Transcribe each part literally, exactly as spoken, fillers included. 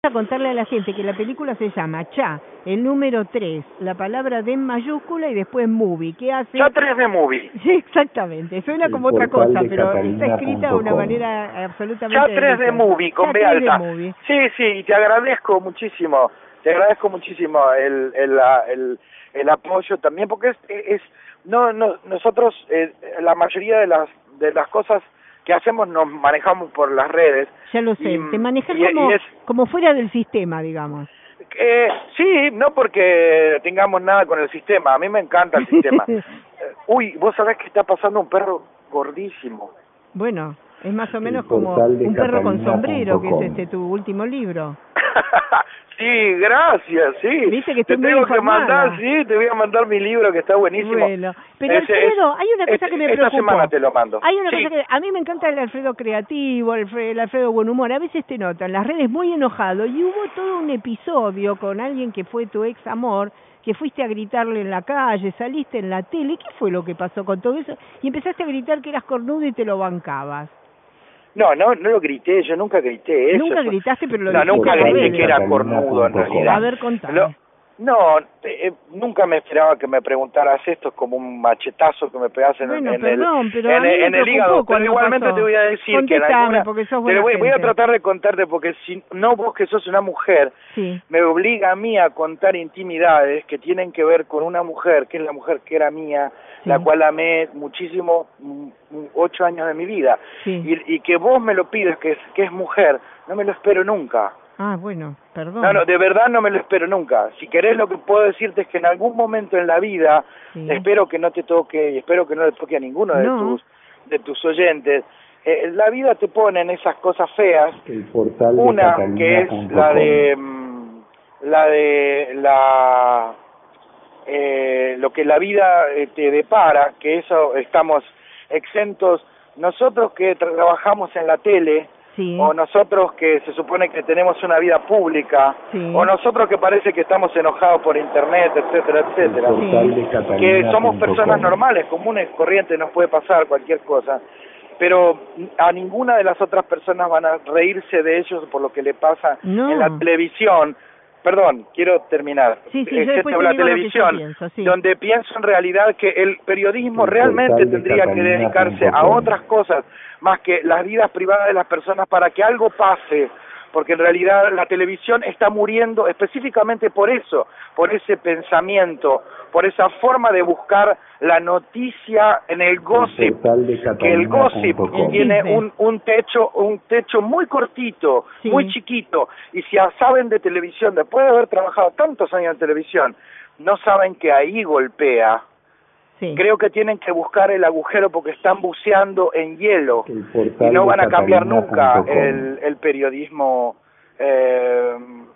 A contarle a la gente que la película se llama Cha, el número tres, la palabra de en mayúscula y después movie. ¿Qué hace? Cha tres de movie. Sí, exactamente. Suena el como otra cosa, pero está escrita de una com. manera absolutamente... Cha tres de movie, con B alta. Sí, sí, y te agradezco muchísimo. Te agradezco muchísimo el el, el, el apoyo también, porque es... es no, no nosotros, eh, la mayoría de las de las cosas que hacemos nos manejamos por las redes. Ya lo sé, y, te manejas y, como, y es, como fuera del sistema, digamos. Eh, sí, no porque tengamos nada con el sistema, a mí me encanta el sistema. eh, uy, vos sabés que está pasando un perro gordísimo. Bueno, es más o menos como Un perro con sombrero, que es este tu último libro. Sí, gracias, sí. Viste que te estoy tengo muy que mandar, sí, te voy a mandar mi libro que está buenísimo. Bueno, pero Ese, Alfredo, es, hay una cosa este, que me esta preocupa. Esta semana te lo mando. Hay una sí. cosa que a mí me encanta el Alfredo creativo, el Alfredo, el Alfredo buen humor. A veces te noto en las redes muy enojado y hubo todo un episodio con alguien que fue tu ex amor, que fuiste a gritarle en la calle, saliste en la tele. ¿Qué fue lo que pasó con todo eso? Y empezaste a gritar que eras cornudo y te lo bancabas. No, no, no lo grité, yo nunca grité eso. Nunca gritaste, pero lo No, dijiste. nunca grité que era cornudo en realidad. A ver, contame. Lo, no, eh, nunca me esperaba que me preguntaras esto, es como un machetazo que me pegas en, bueno, en perdón, el, pero en, el, en el hígado. Pero igualmente pasó. te voy a decir Contestame, que en alguna, porque sos te voy, buena voy a gente. tratar de contarte, porque si no vos que sos una mujer, sí. me obliga a mí a contar intimidades que tienen que ver con una mujer, que es la mujer que era mía, sí. La cual amé muchísimo, ocho años de mi vida. Sí. Y, y que vos me lo pides, que es, que es mujer, no me lo espero nunca. Ah, bueno, perdón. No, no, de verdad no me lo espero nunca. Si querés, lo que puedo decirte es que en algún momento en la vida, sí. Espero que no te toque, y espero que no le toque a ninguno de no. tus de tus oyentes, eh, la vida te pone en esas cosas feas. El portal de una Catalina. que es la de mmm, la de la eh, lo que la vida eh, te depara, que eso estamos exentos nosotros que trabajamos en la tele. Sí. O nosotros que se supone que tenemos una vida pública, sí. O nosotros que parece que estamos enojados por internet, etcétera, etcétera, sí. que somos personas normales, comunes, corrientes, nos puede pasar cualquier cosa, pero a ninguna de las otras personas van a reírse de ellos por lo que le pasa no. en la televisión. Perdón, quiero terminar. Sí, sí, excepto la televisión, pienso, sí. Donde pienso en realidad que el periodismo el realmente tendría que dedicarse a otras cosas más que las vidas privadas de las personas para que algo pase, porque en realidad la televisión está muriendo específicamente por eso, por ese pensamiento, por esa forma de buscar la noticia en el gossip, que el gossip tiene un, un techo un techo muy cortito, sí. Muy chiquito, y si saben de televisión, después de haber trabajado tantos años en televisión, no saben que ahí golpea. Sí. Creo que tienen que buscar el agujero porque están buceando en hielo y no van a cambiar nunca el, el periodismo eh,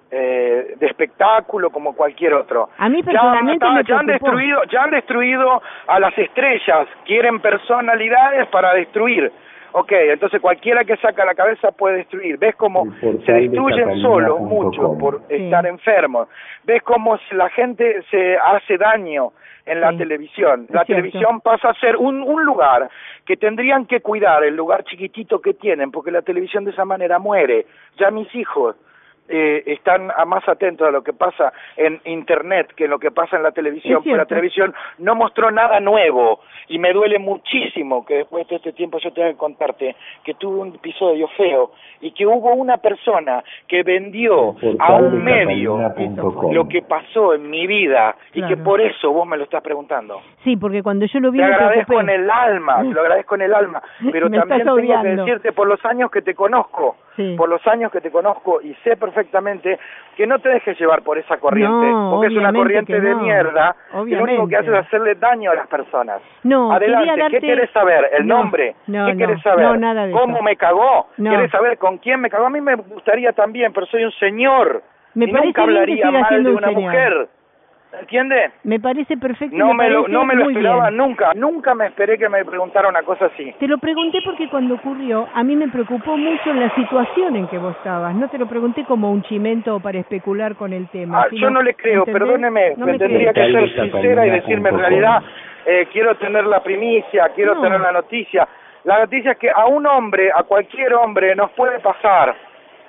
eh, de espectáculo como cualquier otro. A mí personalmente ya, me ya han destruido, ya han destruido a las estrellas, quieren personalidades para destruir. Ok, entonces cualquiera que saca la cabeza puede destruir. ¿Ves cómo se destruyen solos muchos por sí. estar enfermos? ¿Ves cómo la gente se hace daño en la sí. televisión? La es televisión cierto. pasa a ser un, un lugar que tendrían que cuidar, el lugar chiquitito que tienen, porque la televisión de esa manera muere. Ya mis hijos eh, están a más atentos a lo que pasa en internet que en lo que pasa en la televisión, porque la televisión no mostró nada nuevo, y me duele muchísimo que después de este tiempo yo tenga que contarte que tuve un episodio feo y que hubo una persona que vendió a un medio lo que pasó en mi vida, claro. Y que por eso vos me lo estás preguntando. Sí, porque cuando yo lo vi te me agradezco preocupé. en el alma, te lo agradezco en el alma, pero también tengo que decirte por los años que te conozco, sí. por los años que te conozco y sé perfectamente que no te dejes llevar por esa corriente, no, porque es una corriente de no. mierda, obviamente. Y lo único que hace es hacerle daño a las personas. No, adelante, darte... ¿qué querés saber? ¿El no, nombre? no, ¿Qué no, querés saber? No, nada de ¿Cómo eso. me cagó? No. ¿Querés saber con quién me cagó? A mí me gustaría también, pero soy un señor, me y nunca hablaría mal de una señor. mujer. ¿Entiendes? Me parece perfecto. No me, me lo, no me lo esperaba bien. nunca, nunca me esperé que me preguntara una cosa así. Te lo pregunté porque cuando ocurrió, a mí me preocupó mucho la situación en que vos estabas. No te lo pregunté como un chimento para especular con el tema. Ah, sino, yo no le creo, ¿entendés? perdóneme, no me, me tendría crees. que ser sincera y decirme en realidad, eh, quiero tener la primicia, quiero no. tener la noticia. La noticia es que a un hombre, a cualquier hombre, nos puede pasar.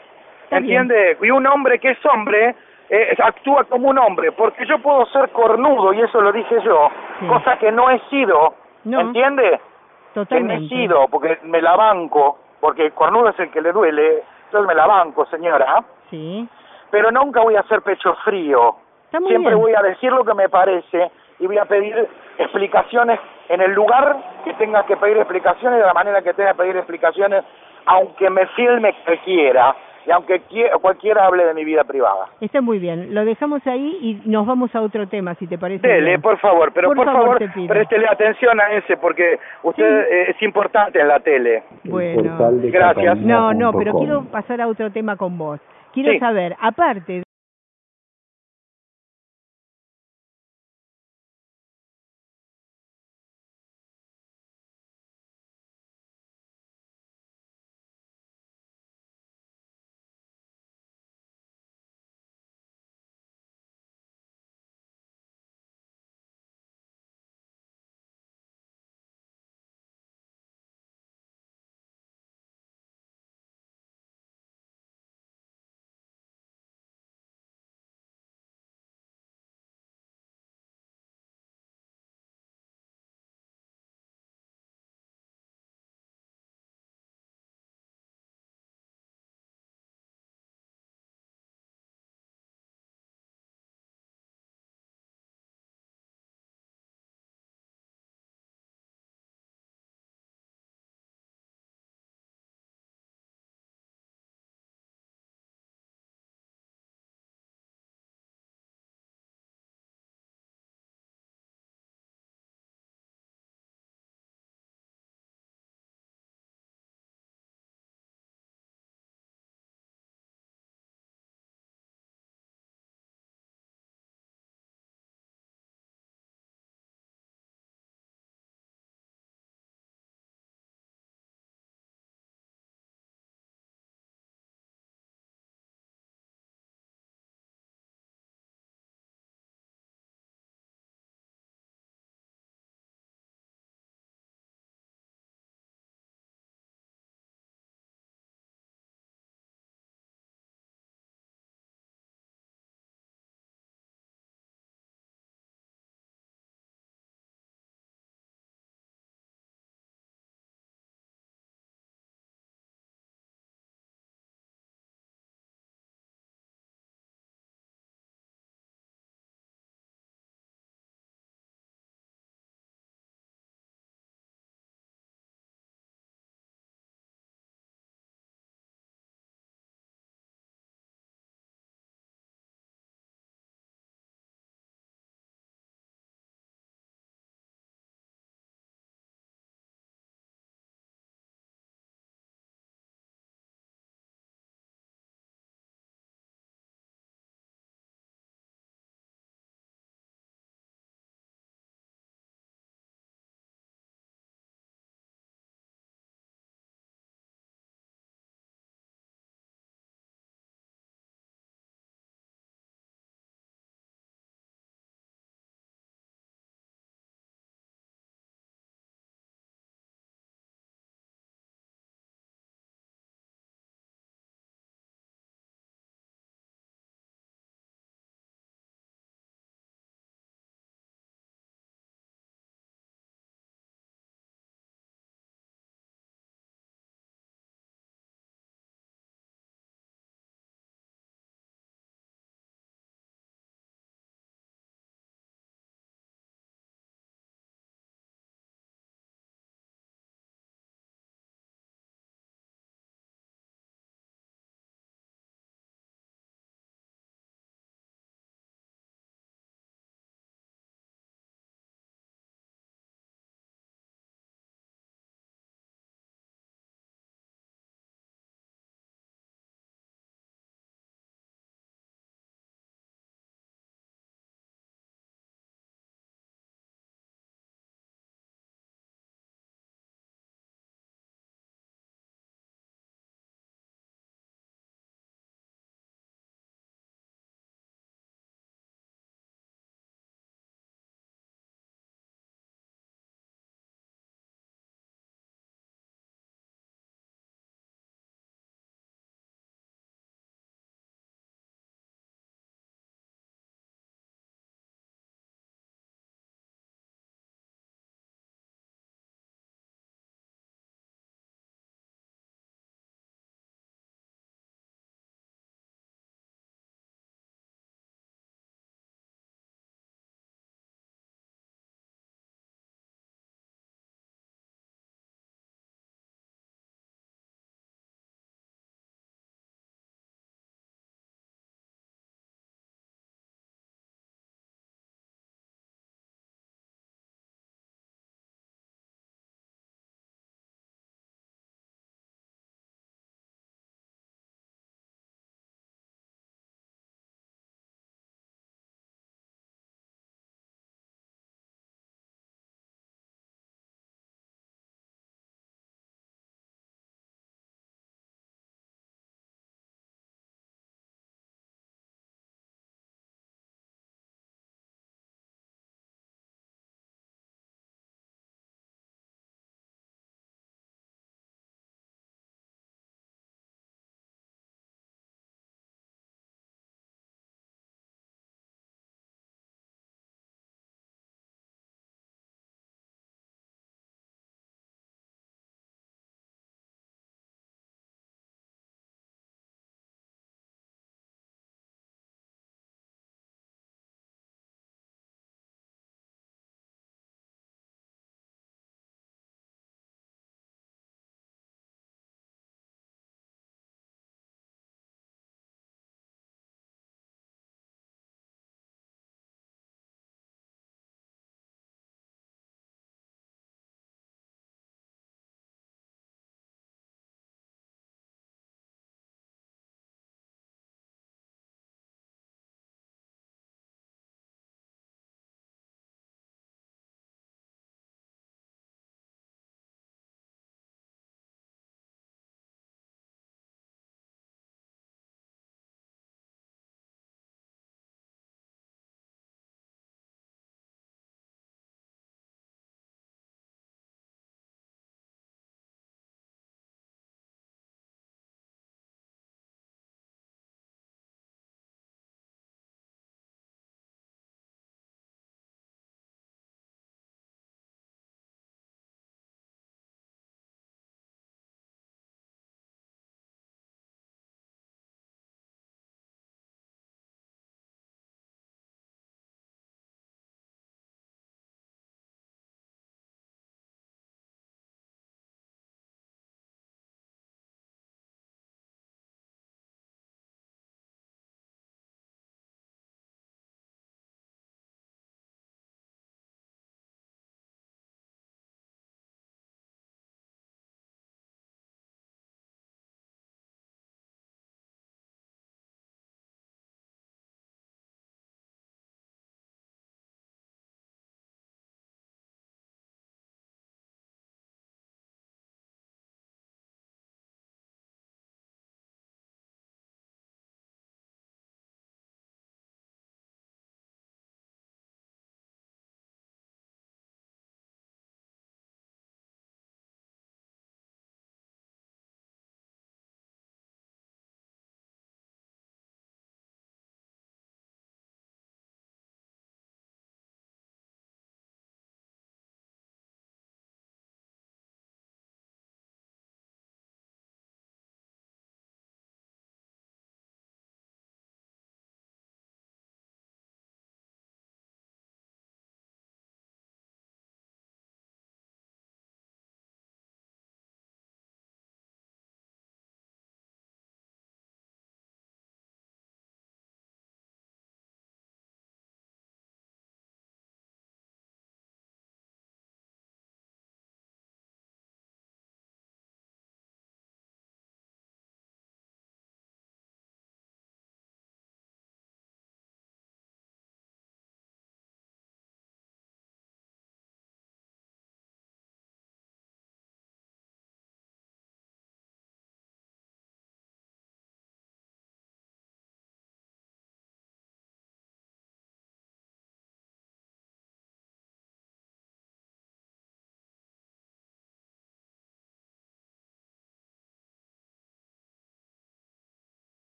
Está ¿entiende? bien. Y un hombre que es hombre eh, actúa como un hombre, porque yo puedo ser cornudo, y eso lo dije yo, Sí. cosa que no he sido, No. ¿entiende? Totalmente. Que no he sido, porque me la banco, porque el cornudo es el que le duele, entonces me la banco, señora, Sí. pero nunca voy a hacer pecho frío. Está muy Siempre bien. voy a decir lo que me parece y voy a pedir explicaciones en el lugar que tenga que pedir explicaciones, de la manera que tenga que pedir explicaciones, aunque me filme cualquiera y aunque cualquiera hable de mi vida privada. Está muy bien. Lo dejamos ahí y nos vamos a otro tema, si te parece. Dele, bien. por favor, pero por, por favor, favor, te pido. préstele atención a ese, porque usted Sí. eh, es importante en la tele. Bueno. Gracias. No, no, pero quiero pasar a otro tema con vos. Quiero Sí. saber, aparte